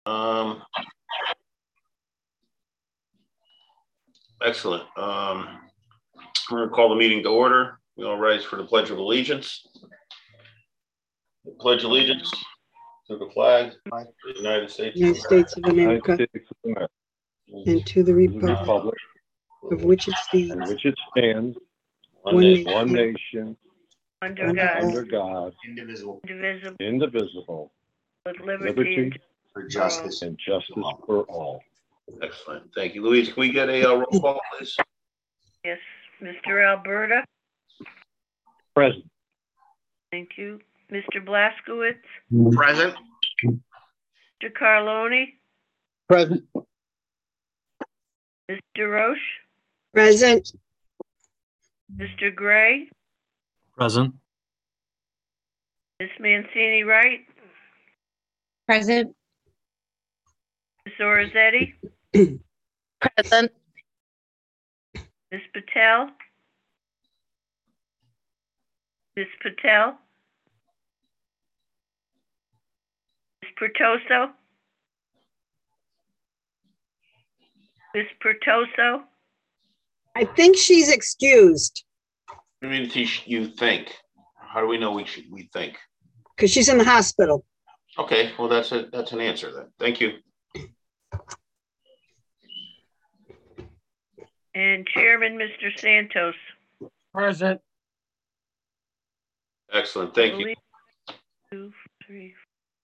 Excellent. We're going to call the meeting to order. We all rise for the Pledge of Allegiance. The Pledge of Allegiance to the flag of the United States of America, and to the republic of which it stands, one nation, under God, indivisible, with liberty for justice and justice for all. Excellent. Thank you. Louise, can we get a roll call, please? Yes. Mr. Alberta? Present. Thank you. Mr. Blaskowitz? Present. Mr. Carloni? Present. Mr. Roche? present, Mr. Gray? Present. Ms. Mancini Wright? Present. Ms. Orizzetti? Present. Ms. Patel? Ms. Patel? Ms. Pertoso? Ms. Pertoso? I think she's excused I mean, you think. How do we know we think? because she's in the hospital. Okay, well, that's an answer then. Thank you. And Chairman, Mr. Santos? Present. Excellent. Thank you. 2, 3,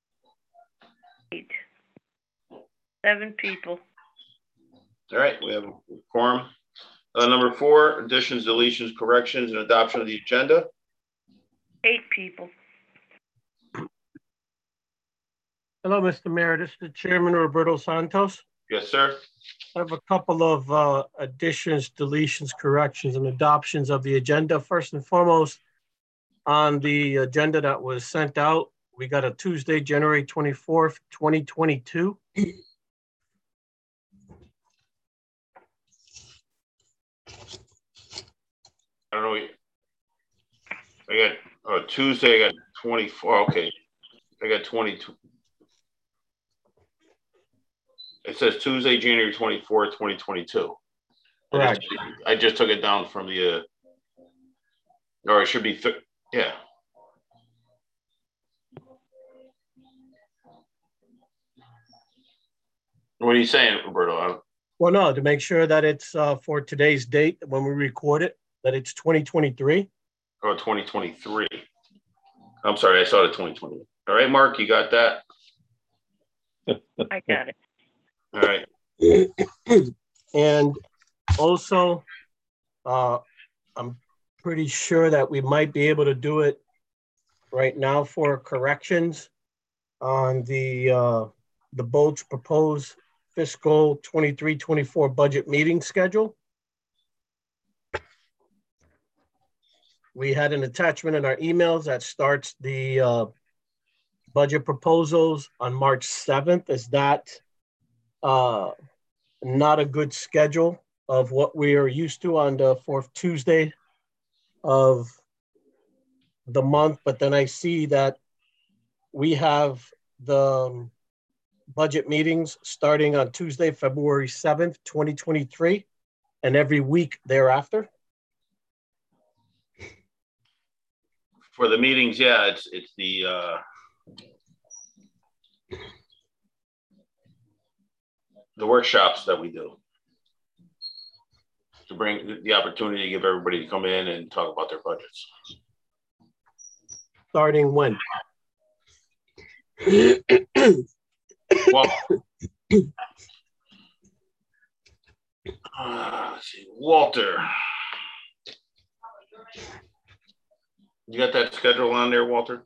8, 7 people. All right, we have a quorum. Number 4, additions, deletions, corrections, and adoption of the agenda. 8 people. Hello, Mr. Mayor. This is the Chairman, Roberto Santos. Yes, sir. I have a couple of additions, deletions, corrections, and adoptions of the agenda. First and foremost, on the agenda that was sent out, we got a Tuesday, January 24th, 2022. I don't know. I got Tuesday, I got 24. Okay. I got 22. It says Tuesday, January 24th, 2022. Right. I just took it down from the, or it should be, yeah. What are you saying, Roberto? Well, no, to make sure that it's for today's date when we record it, that it's 2023. Oh, 2023. I'm sorry, I saw the 2020. All right, Mark, you got that? I got it. All right. And also, I'm pretty sure that we might be able to do it right now for corrections on the Boats proposed fiscal 23-24 budget meeting schedule. We had an attachment in our emails that starts the budget proposals on March 7th. Is that not a good schedule of what we are used to on the 4th Tuesday of the month? But then I see that we have the budget meetings starting on Tuesday, February 7th, 2023, and every week thereafter. For the meetings, yeah, it's the workshops that we do to bring the opportunity to give everybody to come in and talk about their budgets. Starting when? Well, let's see, Walter. You got that schedule on there, Walter?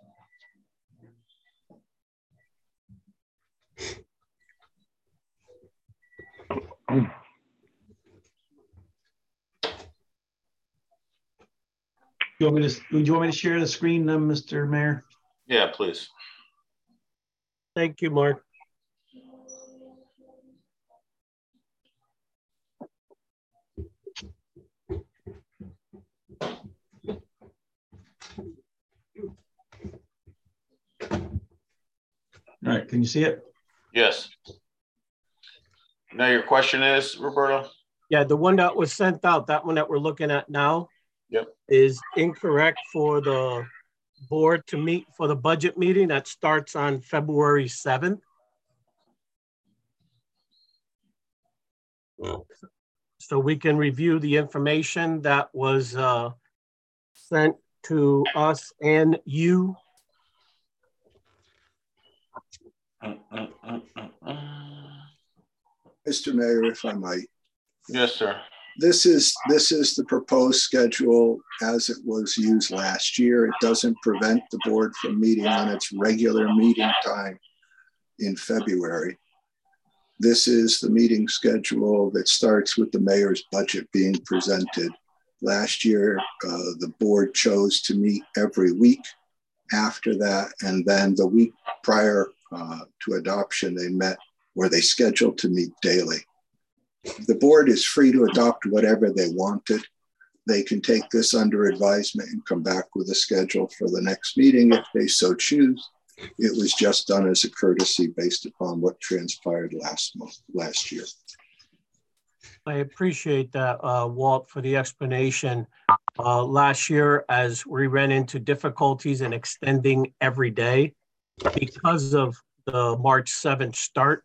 Do you want me to share the screen, Mr. Mayor? Yeah, please. Thank you, Mark. All right, can you see it? Yes. Now your question is, Roberto? Yeah, the one that was sent out, that one that we're looking at now, Yep. is incorrect for the board to meet for the budget meeting that starts on February 7th. So we can review the information that was sent to us and you. Mr. Mayor, if I might. Yes, sir. This is the proposed schedule as it was used last year. It doesn't prevent the board from meeting on its regular meeting time in February. This is the meeting schedule that starts with the mayor's budget being presented. Last year, the board chose to meet every week after that, and then the week prior to adoption, they met where they scheduled to meet daily. The board is free to adopt whatever they wanted. They can take this under advisement and come back with a schedule for the next meeting if they so choose. It was just done as a courtesy based upon what transpired last year. I appreciate that, Walt, for the explanation. Last year, as we ran into difficulties in extending every day because of the March 7th start,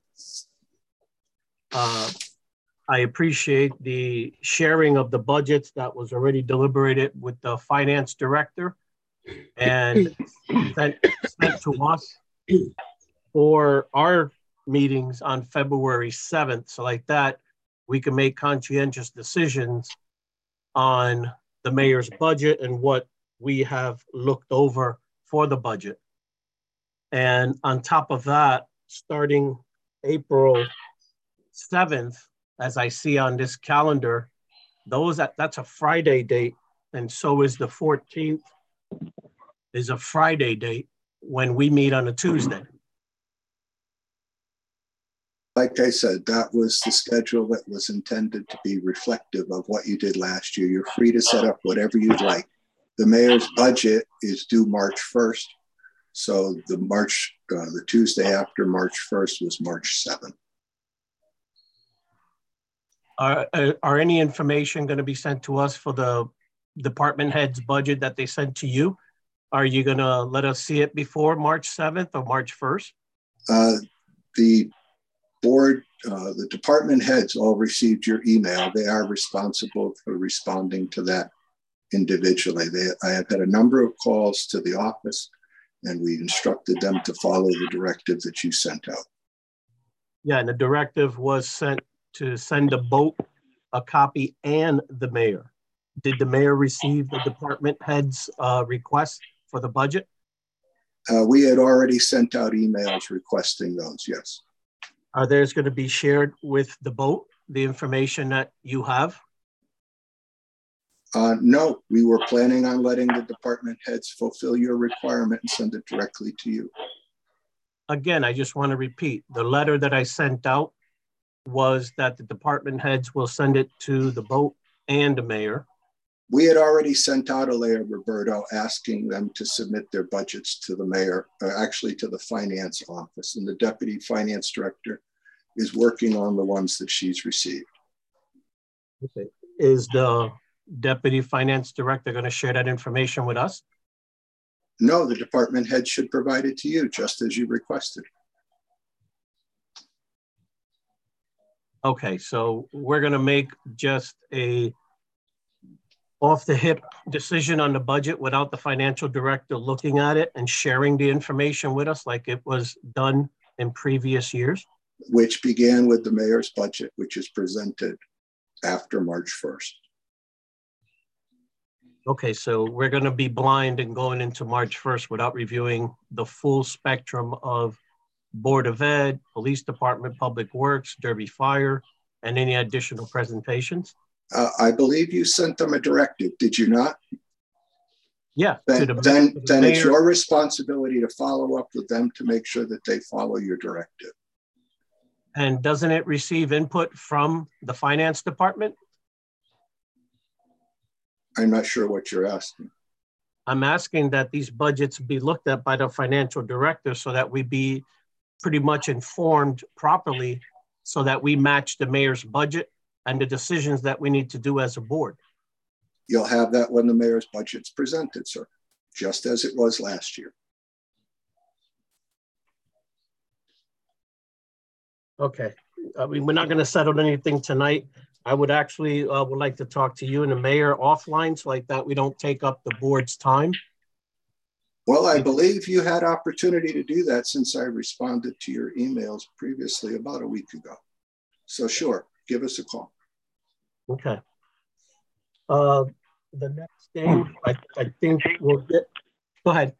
I appreciate the sharing of the budgets that was already deliberated with the finance director and sent to us for our meetings on February 7th. So like that, we can make conscientious decisions on the mayor's budget and what we have looked over for the budget. And on top of that, starting April 7th, as I see on this calendar, that's a Friday date, and so is the 14th is a Friday date when we meet on a Tuesday. Like I said, that was the schedule that was intended to be reflective of what you did last year. You're free to set up whatever you'd like. The mayor's budget is due March 1st. So the Tuesday after March 1st was March 7th. Are any information going to be sent to us for the department head's budget that they sent to you? Are you going to let us see it before March 7th or March 1st? The board, the department heads all received your email. They are responsible for responding to that individually. I have had a number of calls to the office, and we instructed them to follow the directive that you sent out. Yeah, and the directive was sent to send a vote, a copy, and the mayor. Did the mayor receive the department head's request for the budget? We had already sent out emails requesting those, yes. Are those going to be shared with the vote, the information that you have? No, we were planning on letting the department heads fulfill your requirement and send it directly to you. Again, I just want to repeat, the letter that I sent out was that the department heads will send it to the vote and the mayor. We had already sent out a letter, Roberto, asking them to submit their budgets to the mayor, actually to the finance office, and the deputy finance director is working on the ones that she's received. Okay. Is the deputy finance director going to share that information with us? No, the department head should provide it to you just as you requested. Okay, so we're going to make just a off-the-hip decision on the budget without the financial director looking at it and sharing the information with us like it was done in previous years? Which began with the mayor's budget, which is presented after March 1st. Okay, so we're going to be blind and going into March 1st without reviewing the full spectrum of Board of Ed, Police Department, Public Works, Derby Fire, and any additional presentations? I believe you sent them a directive, did you not? Yeah. Then it's your responsibility to follow up with them to make sure that they follow your directive. And doesn't it receive input from the finance department? I'm not sure what you're asking. I'm asking that these budgets be looked at by the financial director so that we be pretty much informed properly so that we match the mayor's budget and the decisions that we need to do as a board. You'll have that when the mayor's budget's presented, sir, just as it was last year. Okay. I mean, we're not going to settle anything tonight. I would actually would like to talk to you and the mayor offline so like that we don't take up the board's time. Well, I believe you had opportunity to do that since I responded to your emails previously about a week ago. So sure, give us a call. Okay. The next thing, I think we'll get, go ahead.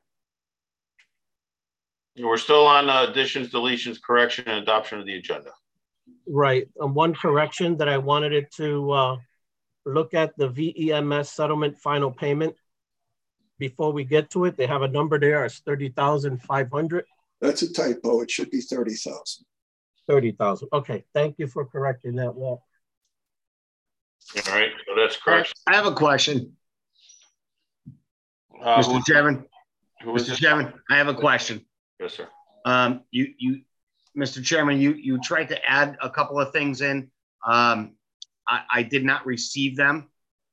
We're still on additions, deletions, correction, and adoption of the agenda. Right. One correction that I wanted it to look at the VEMS settlement final payment. Before we get to it, they have a number there. It's 30,500. That's a typo. It should be 30,000. 30,000. Okay. Thank you for correcting that, Walt. All right. So that's correct. I have a question. Mr. Chairman. Mr. Chairman, I have a question. Yes, sir. Mr. Chairman, you tried to add a couple of things in. I did not receive them.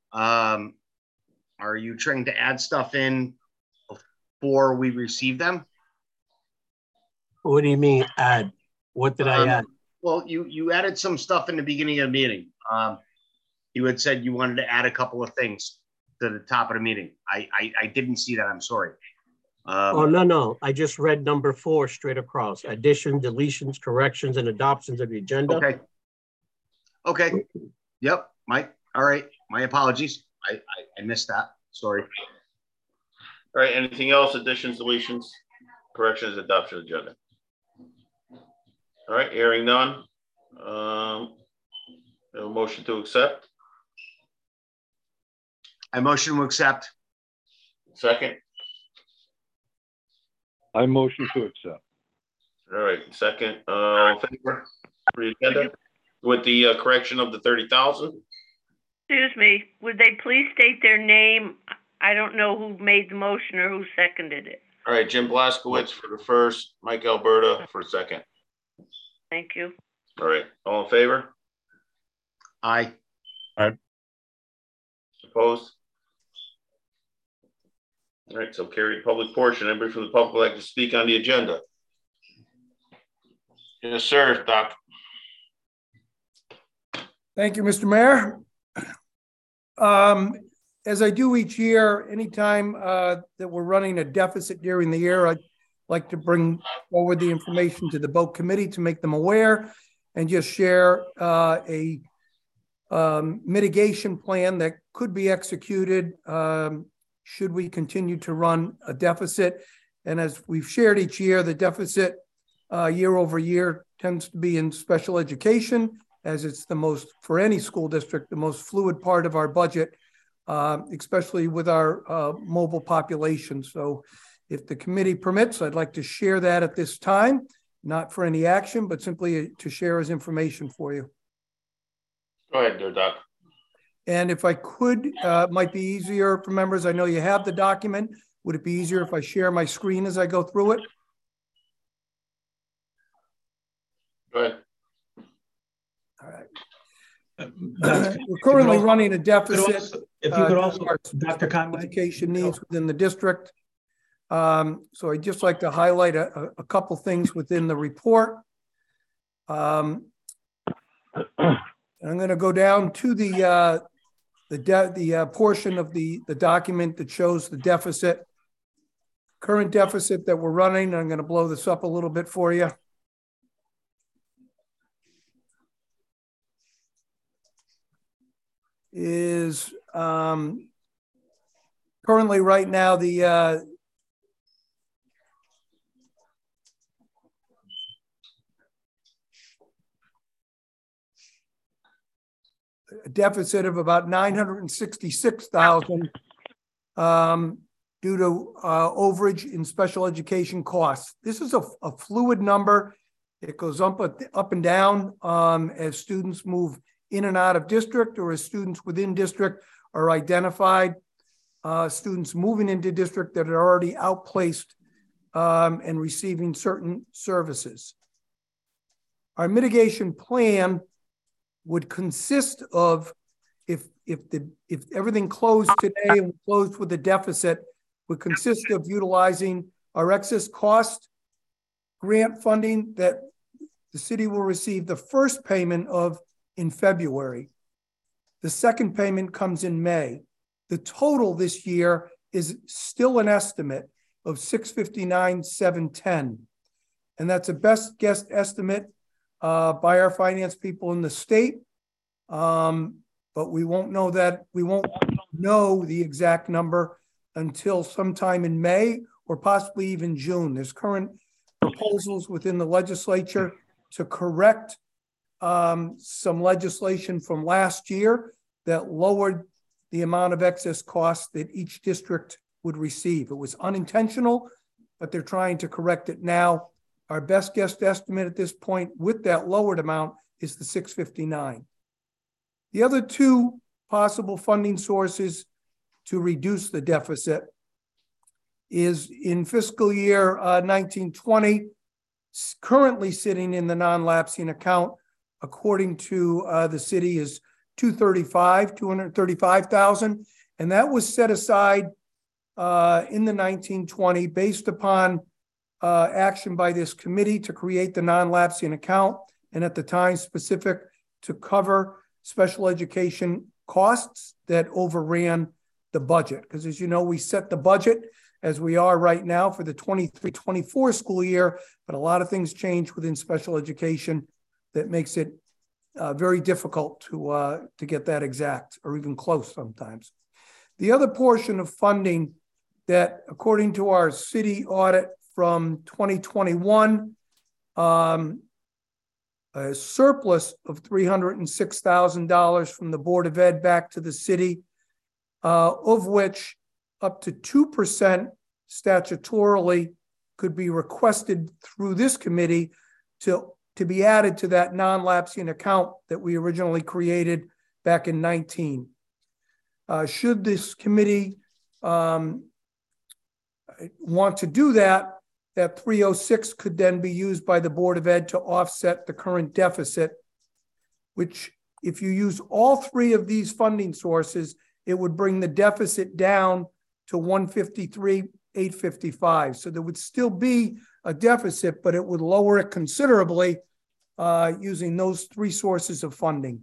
Are you trying to add stuff in before we receive them? What do you mean add? What did I add? Well, you added some stuff in the beginning of the meeting. You had said you wanted to add a couple of things to the top of the meeting. I didn't see that. I'm sorry. Oh, no. I just read number 4 straight across. Addition, deletions, corrections, and adoptions of the agenda. Okay. Yep. All right. My apologies. I missed that. Sorry. All right. Anything else? Additions, deletions, corrections, adoption agenda. All right. Hearing none. A motion to accept. I motion to accept. Second. I motion to accept. All right. Second. In favor for the agenda with the correction of the 30,000. Excuse me, would they please state their name? I don't know who made the motion or who seconded it. All right, Jim Blaskowitz for the first, Mike Alberta for second. Thank you. All right, all in favor? Aye. Opposed? All right, so carried. Public portion. Anybody from the public would like to speak on the agenda? Yes, sir, Doc. Thank you, Mr. Mayor. As I do each year, anytime that we're running a deficit during the year, I'd like to bring forward the information to the boat committee to make them aware and just share a mitigation plan that could be executed should we continue to run a deficit. And as we've shared each year, the deficit year over year tends to be in special education, as it's the most, for any school district, the most fluid part of our budget, especially with our mobile population. So if the committee permits, I'd like to share that at this time, not for any action, but simply to share as information for you. Go ahead, there, Doc. And if I could, might be easier for members. I know you have the document. Would it be easier if I share my screen as I go through it? Go ahead. All right. We're currently running a deficit. If you could also, Dr. Conway, education needs within the district. So I'd just like to highlight a couple things within the report. I'm going to go down to the portion of the document that shows the deficit, current deficit that we're running. I'm going to blow this up a little bit for you. Is currently right now the deficit of about $966,000 due to overage in special education costs. This is a fluid number. It goes up and down as students move in and out of district, or as students within district are identified. Students moving into district that are already outplaced and receiving certain services. Our mitigation plan would consist of, if everything closed today and closed with a deficit, would consist of utilizing our excess cost grant funding that the city will receive the first payment of in February. The second payment comes in May. The total this year is still an estimate of $659,710. And that's a best guess estimate by our finance people in the state. But we won't know the exact number until sometime in May or possibly even June. There's current proposals within the legislature to correct some legislation from last year that lowered the amount of excess costs that each district would receive. It was unintentional, but they're trying to correct it now. Our best guess estimate at this point with that lowered amount is the $659. The other two possible funding sources to reduce the deficit is in fiscal year 1920, currently sitting in the non-lapsing account, according to the city, is $235,000. And that was set aside in the 1920 based upon action by this committee to create the non-lapsing account, and at the time specific to cover special education costs that overran the budget. Because as you know, we set the budget as we are right now for the 23-24 school year, but a lot of things change within special education that makes it very difficult to get that exact or even close sometimes. The other portion of funding that, according to our city audit from 2021, a surplus of $306,000 from the Board of Ed back to the city, of which up to 2% statutorily could be requested through this committee to be added to that non-lapsing account that we originally created back in 19. Should this committee want to do that, that 306 could then be used by the Board of Ed to offset the current deficit, which if you use all three of these funding sources, it would bring the deficit down to $153,855. So there would still be a deficit, but it would lower it considerably using those three sources of funding.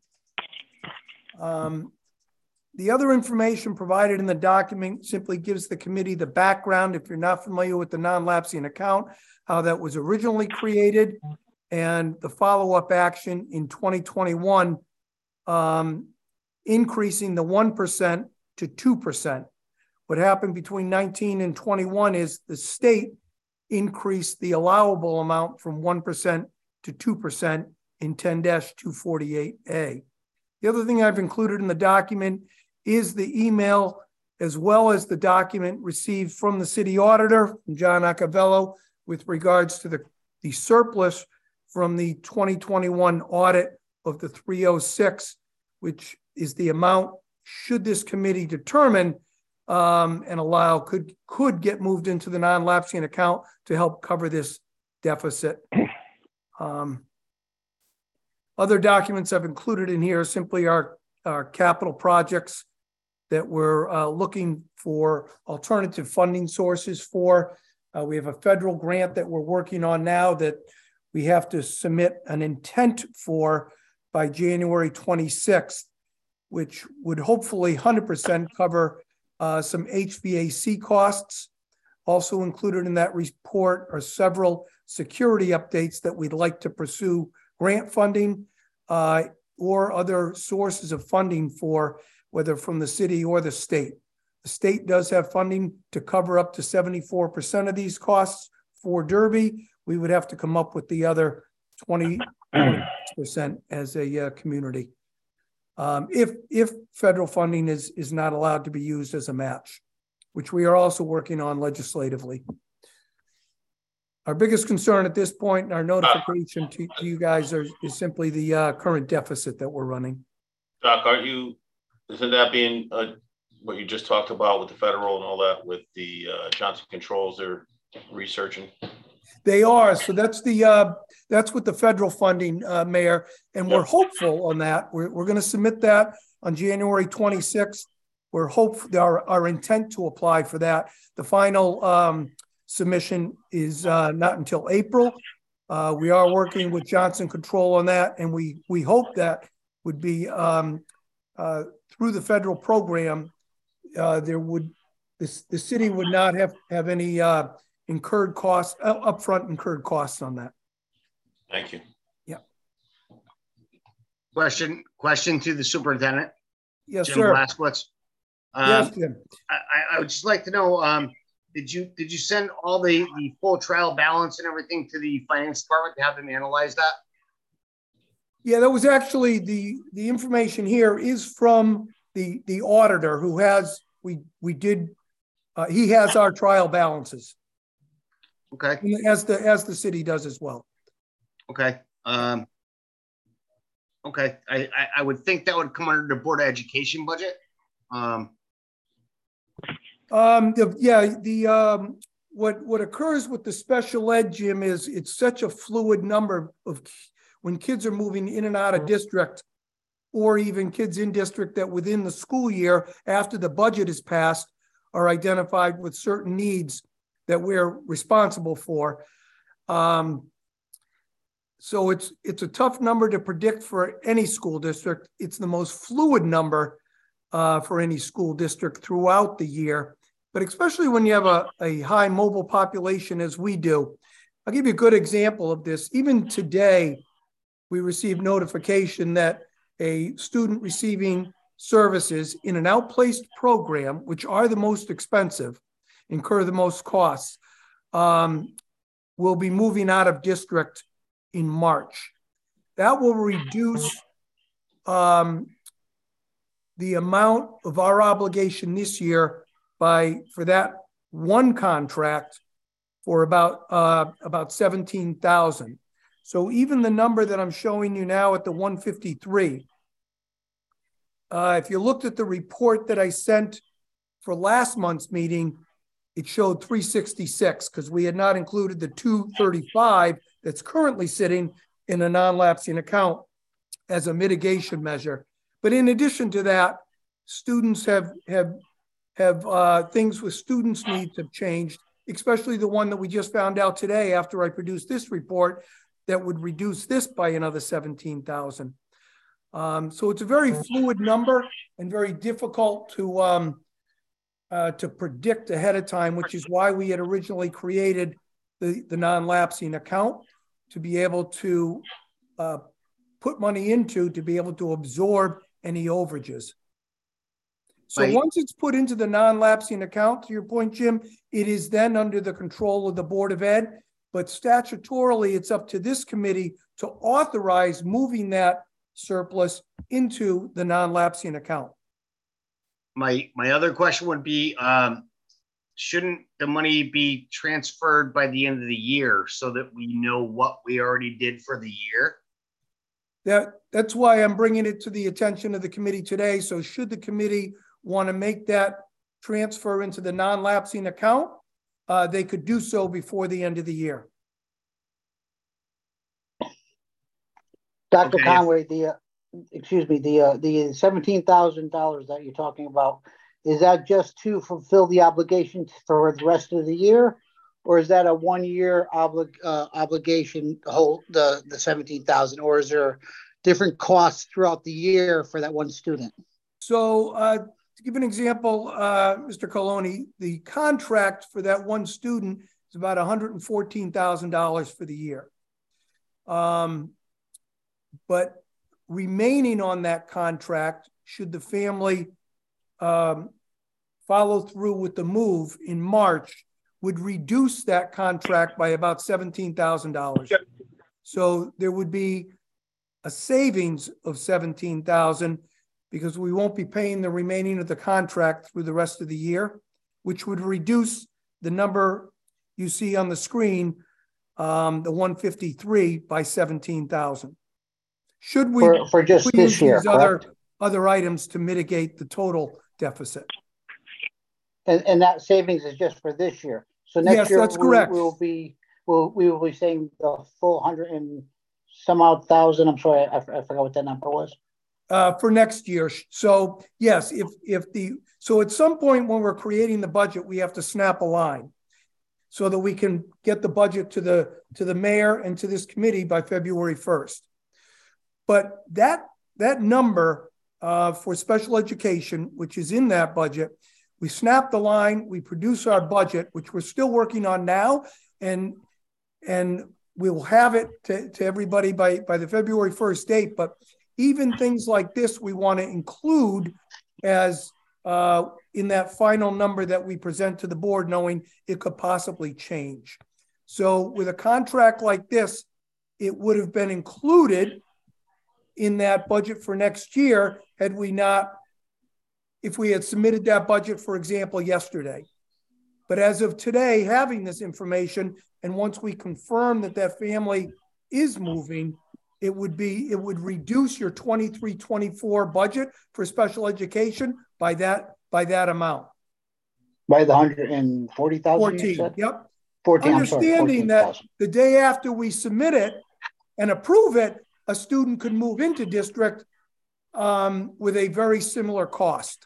The other information provided in the document simply gives the committee the background, if you're not familiar with the non-lapsing account, how that was originally created, and the follow-up action in 2021, increasing the 1% to 2%. What happened between 19 and 21 is the state increased the allowable amount from 1% to 2% in 10-248A. The other thing I've included in the document is the email, as well as the document received from the city auditor, John Accavello, with regards to the surplus from the 2021 audit of the 306, which is the amount, should this committee determine and allow, could get moved into the non-lapsing account to help cover this deficit. Other documents I've included in here simply are capital projects that we're looking for alternative funding sources for. We have a federal grant that we're working on now that we have to submit an intent for by January 26th, which would hopefully 100% cover some HVAC costs. Also included in that report are several security updates that we'd like to pursue grant funding or other sources of funding for, whether from the city or the state. The state does have funding to cover up to 74% of these costs for Derby. We would have to come up with the other 20% as a community. If federal funding is not allowed to be used as a match, which we are also working on legislatively. Our biggest concern at this point in our notification to you guys is simply the current deficit that we're running. Doc, isn't that being what you just talked about with the federal and all that with the Johnson Controls? They're researching? They are. So that's with the federal funding, Mayor, and we're hopeful on that. We're going to submit that on January 26th. We're hopeful. Our intent to apply for that. The final submission is not until April. We are working with Johnson Control on that, and we hope that would be through the federal program. The city would not have any incurred costs, upfront incurred costs on that. Thank you. Yeah. Question to the superintendent. Yes, Jim sir. Blaskowitz. Yes, Jim. I would just like to know, did you send all the full trial balance and everything to the finance department to have them analyze that? Yeah, that was actually the information here is from the auditor who has he has our trial balances. Okay. As the city does as well. Okay. Okay. I would think that would come under the Board of Education budget. What occurs with the special ed, Jim, is it's such a fluid number of when kids are moving in and out of district, or even kids in district that within the school year after the budget is passed are identified with certain needs that we're responsible for. So it's a tough number to predict for any school district. It's the most fluid number for any school district throughout the year, but especially when you have a high mobile population as we do. I'll give you a good example of this. Even today, we received notification that a student receiving services in an outplaced program, which are the most expensive, incur the most costs, will be moving out of district in March. That will reduce the amount of our obligation this year for that one contract for about 17,000. So even the number that I'm showing you now at the 153, if you looked at the report that I sent for last month's meeting, it showed 366 because we had not included the 235 that's currently sitting in a non-lapsing account as a mitigation measure. But in addition to that, students have things with students' needs have changed, especially the one that we just found out today after I produced this report that would reduce this by another 17,000. So it's a very fluid number and very difficult to predict ahead of time, which is why we had originally created the non-lapsing account to be able to put money into to be able to absorb any overages. So once it's put into the non-lapsing account, to your point, Jim, it is then under the control of the Board of Ed, but statutorily it's up to this committee to authorize moving that surplus into the non-lapsing account. My other question would be, shouldn't the money be transferred by the end of the year so that we know what we already did for the year? That's why I'm bringing it to the attention of the committee today. So should the committee want to make that transfer into the non-lapsing account, they could do so before the end of the year. Dr. Conway, the $17,000 that you're talking about, is that just to fulfill the obligation for the rest of the year, or is that a 1 year obligation to hold the 17,000, or is there different costs throughout the year for that one student? So to give an example, Mr. Coloni, the contract for that one student is about $114,000 for the year. But remaining on that contract, should the family follow through with the move in March, would reduce that contract by about $17,000. So there would be a savings of $17,000 because we won't be paying the remaining of the contract through the rest of the year, which would reduce the number you see on the screen, the 153, by 17,000. Should we for just this year, other items to mitigate the total deficit? And that savings is just for this year. So next Yes, year that's correct. we will be saying the full 100 and some odd thousand. I'm sorry, I forgot what that number was. For next year. So yes, so at some point when we're creating the budget, we have to snap a line so that we can get the budget to the mayor and to this committee by February 1st. But that number for special education, which is in that budget, we snap the line, we produce our budget, which we're still working on now, and we will have it to everybody by the February 1st date. But even things like this, we want to include as in that final number that we present to the board, knowing it could possibly change. So with a contract like this, it would have been included in that budget for next year had we not, if we had submitted that budget, for example, yesterday. But as of today, having this information, and once we confirm that that family is moving, it would reduce your 23-24 budget for special education by that amount. By the 140,000. 14. Yep. 14. Understanding that the day after we submit it and approve it, a student could move into district with a very similar cost.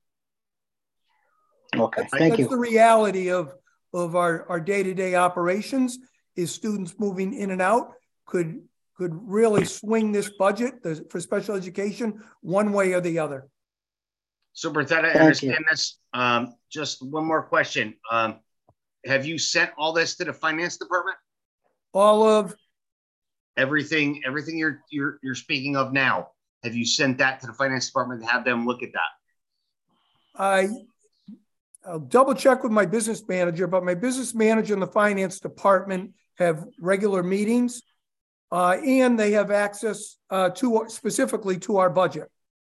Okay, thank you. That's the reality of our day-to-day operations. Is students moving in and out could really swing this budget for special education one way or the other. Superintendent, I understand this. Just one more question. Have you sent all this to the finance department? All of everything you're speaking of now. Have you sent that to the finance department to have them look at that? I'll double check with my business manager, but my business manager and the finance department have regular meetings, and they have access specifically to our budget.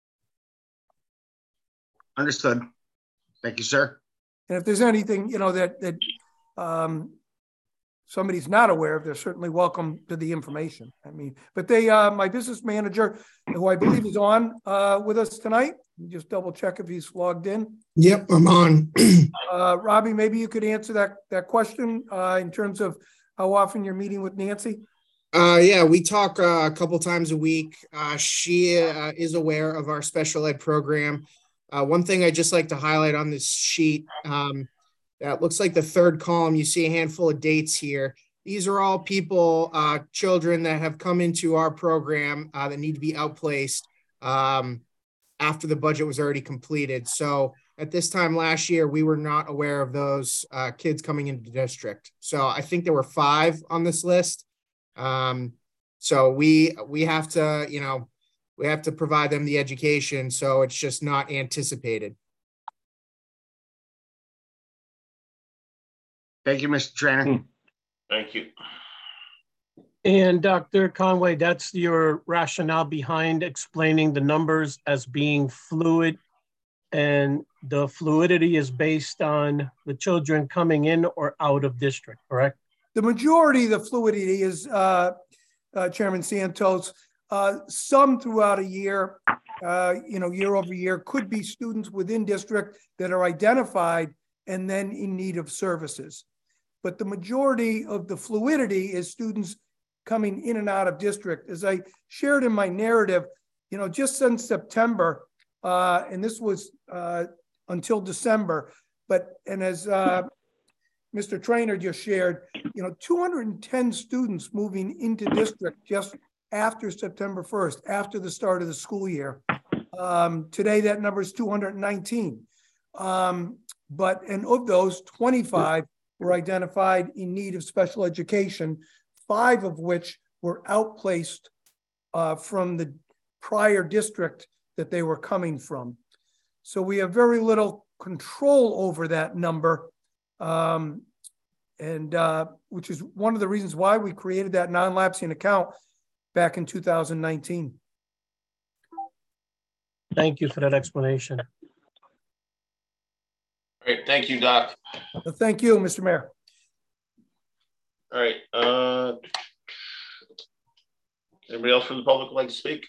Understood. Thank you, sir. And if there's anything, that somebody's not aware of, they're certainly welcome to the information. I mean, but my business manager, who I believe is on with us tonight, just double check if he's logged in. Yep, I'm on. Robbie, maybe you could answer that question in terms of how often you're meeting with Nancy. Yeah, we talk a couple times a week. She is aware of our special ed program. One thing I'd just like to highlight on this sheet, that looks like the third column, you see a handful of dates here. These are all people, children that have come into our program that need to be outplaced after the budget was already completed. So at this time last year, we were not aware of those kids coming into the district. So I think there were 5 on this list. So we have to, we have to provide them the education. So it's just not anticipated. Thank you, Mr. Trainer. Thank you. And Dr. Conway, that's your rationale behind explaining the numbers as being fluid, and the fluidity is based on the children coming in or out of district, correct? The majority of the fluidity is, Chairman Santos, some throughout a year, year over year, could be students within district that are identified and then in need of services. But the majority of the fluidity is students coming in and out of district. As I shared in my narrative, just since September, and this was until December, and as Mr. Trainer just shared, 210 students moving into district just after September 1st, after the start of the school year. Today, that number is 219. And of those, 25 were identified in need of special education, 5 of which were outplaced from the prior district that they were coming from. So we have very little control over that number, which is one of the reasons why we created that non-lapsing account back in 2019. Thank you for that explanation. Great, thank you, Doc. Thank you, Mr. Mayor. All right. Anybody else from the public would like to speak?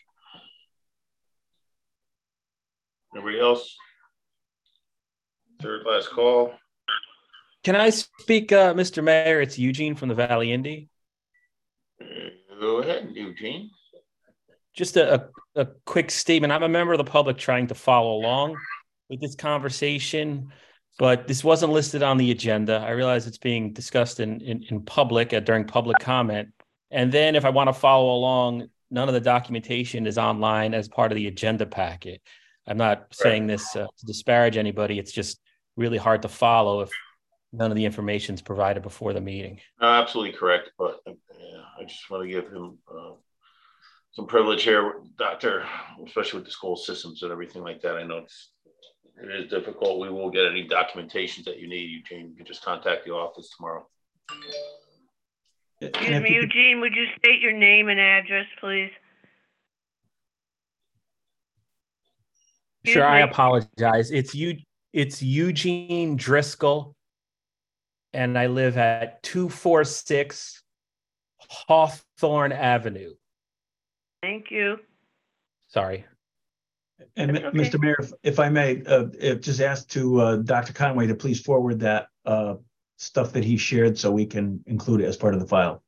Anybody else? Third last call. Can I speak, Mr. Mayor? It's Eugene from the Valley Indy. Go ahead, Eugene. Just a quick statement. I'm a member of the public trying to follow along with this conversation, but this wasn't listed on the agenda. I realize it's being discussed in public during public comment. And then if I want to follow along, none of the documentation is online as part of the agenda packet. I'm not saying this to disparage anybody. It's just really hard to follow if none of the information is provided before the meeting. Absolutely correct, but I just want to give him some privilege here, Doctor, especially with the school systems and everything like that. I know it is difficult. We will get any documentation that you need, Eugene. You can just contact the office tomorrow. Excuse me, Eugene, would you state your name and address, please? Sure, I apologize. It's Eugene Driscoll, and I live at 246 Hawthorne Avenue. Thank you. Sorry. And That's okay. Mr. Mayor, if I may, just ask to Dr. Conway to please forward that stuff that he shared so we can include it as part of the file.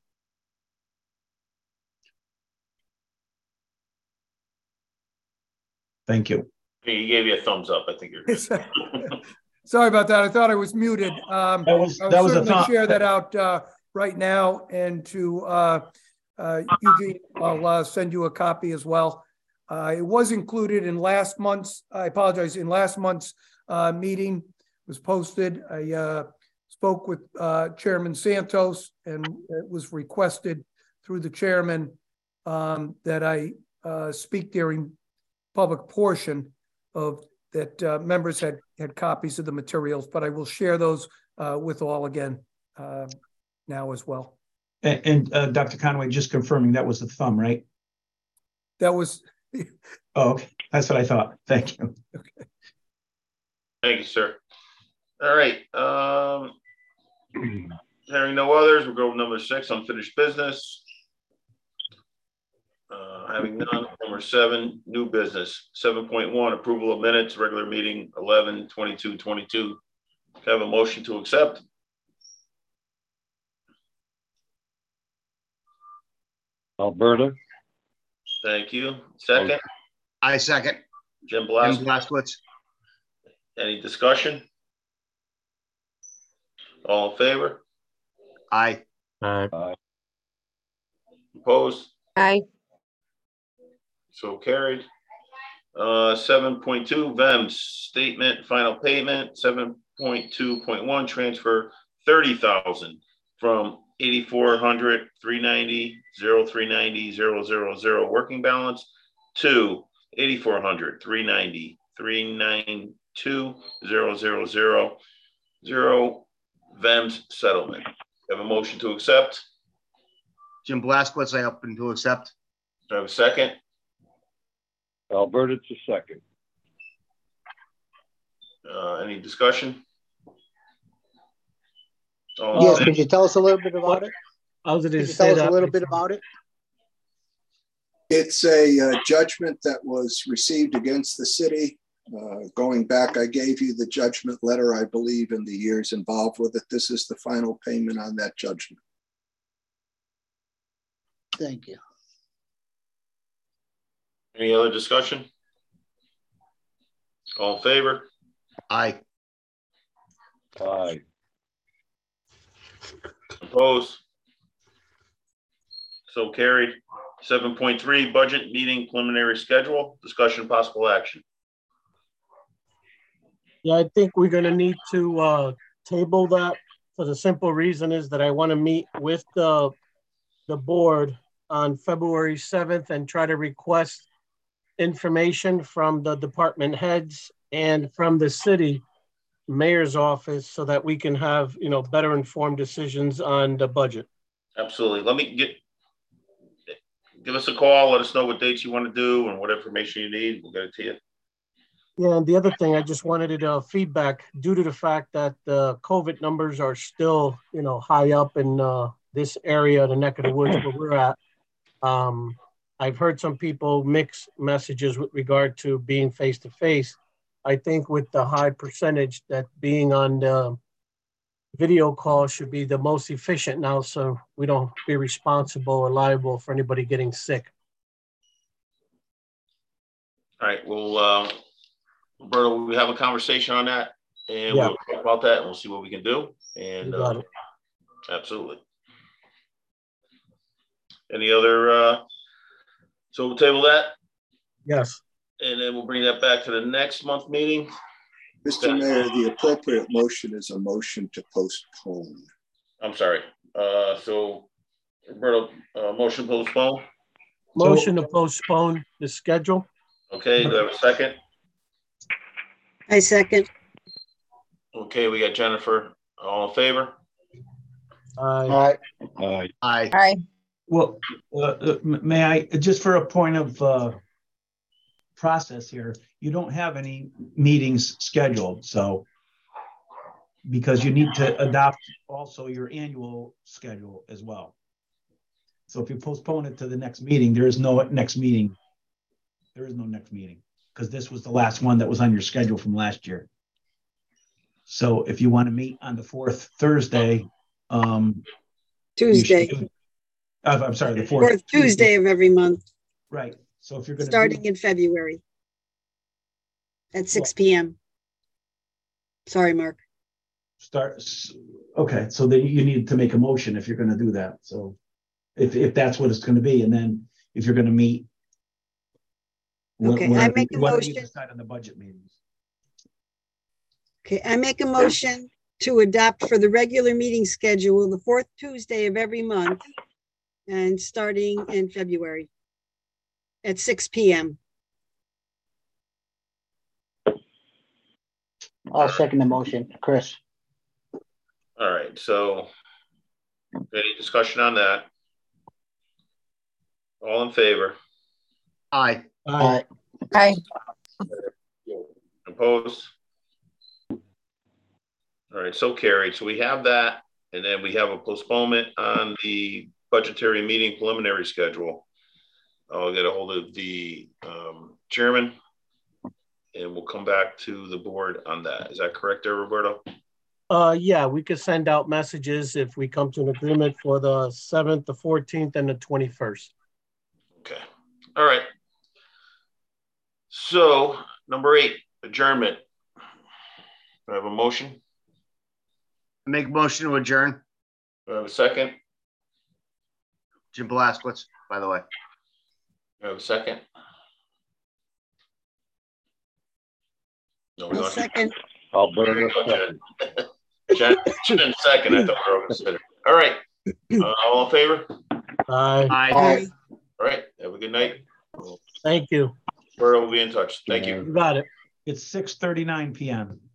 Thank you. He gave you a thumbs up. I think you're good. Sorry about that. I thought I was muted. That was a thought. Share that out right now, and to Eugene, I'll send you a copy as well. It was included in last month's, I apologize, in last month's meeting. It was posted. I spoke with Chairman Santos, and it was requested through the chairman that I speak during public portion of that. Members had copies of the materials, but I will share those with all again now as well. And Dr. Conway, just confirming that was the thumb, right? That was. Oh, okay. That's what I thought. Thank you. Okay. Thank you, sir. All right. Hearing no others, we'll go with number 6, unfinished business. Having none, number 7, new business. 7.1, approval of minutes, regular meeting 11/22/22. Can I have a motion to accept? Alberta. Thank you. Second? I second. Jim Jim Blaskowitz. Blaskowitz. Any discussion? All in favor? Aye. Opposed? Aye. So carried. 7.2, VEMS statement, final payment. 7.2.1, transfer 30,000 from 8,400 390 0390 000 working balance to 8,400 390 392 000 VEMS settlement. Have a motion to accept? Jim Blaskowitz, I open to accept. Do I have a second? Alberta to second. Any discussion? Yes, could you tell us a little bit about it? I was going Could to you say tell us that a little bit about it? It's a judgment that was received against the city. Going back, I gave you the judgment letter, I believe, in the years involved with it. This is the final payment on that judgment. Thank you. Any other discussion? All in favor? Aye. Aye. Opposed? So carried. 7.3, budget meeting preliminary schedule, discussion possible action. Yeah, I think we're going to need to table that for the simple reason is that I want to meet with the board on February 7th and try to request information from the department heads and from the city mayor's office so that we can have, better informed decisions on the budget. Absolutely. Let me give us a call. Let us know what dates you want to do and what information you need. We'll get it to you. Yeah, and the other thing, I just wanted feedback due to the fact that the COVID numbers are still, high up in this area, the neck of the woods where we're at. I've heard some people mix messages with regard to being face-to-face. I think with the high percentage that being on the video call should be the most efficient now, so we don't be responsible or liable for anybody getting sick. All right, well, Roberto, we have a conversation on that, and Yeah. we'll talk about that, and we'll see what we can do. And You got it. absolutely. Any other? So we'll table that, Yes. and then we'll bring that back to the next month meeting. Mr. Mayor, the appropriate motion is a motion to postpone. I'm sorry. So Roberto, motion postpone. Motion to postpone the schedule. Okay, do I have a second? I second. Okay, we got Jennifer. All in favor? Aye. Aye. Aye. Well, may I, just for a point of process here, you don't have any meetings scheduled, so because you need to adopt also your annual schedule as well. So if you postpone it to the next meeting, there is no next meeting. There is no next meeting because this was the last one that was on your schedule from last year. So if you want to meet on the fourth Thursday, Tuesday. I'm sorry, the Fourth Tuesday of every month, Right. So if you're going to starting in February at 6 p.m. Sorry, Mark. Okay, so then you need to make a motion if you're going to do that. So if that's what it's going to be, and then if you're going to meet. Okay, I make a whatever motion. you decide on the budget meetings. Okay, I make a motion to adopt for the regular meeting schedule, the fourth Tuesday of every month and starting in February at 6 p.m. I'll second the motion, Chris. All right, so any discussion on that? All in favor? Aye. Aye. Aye. Opposed? All right, so carried. So we have that, and then we have a postponement on the budgetary meeting preliminary schedule. I'll get a hold of the chairman, and we'll come back to the board on that. Is that correct there, Roberto? Yeah, we could send out messages if we come to an agreement for the 7th, the 14th, and the 21st. Okay. All right. So number 8, adjournment. Do I have a motion? Make a motion to adjourn. Do I have a second? Jim Blaskowitz, by the way. Do I have a second? No, we I'll don't. second. Alberta, second. Jen, second. I thought we were all considered. All right. All in favor? Aye. Aye. All right. Have a good night. Thank you. We'll be in touch. Thank you. You got it. It's 6:39 p.m.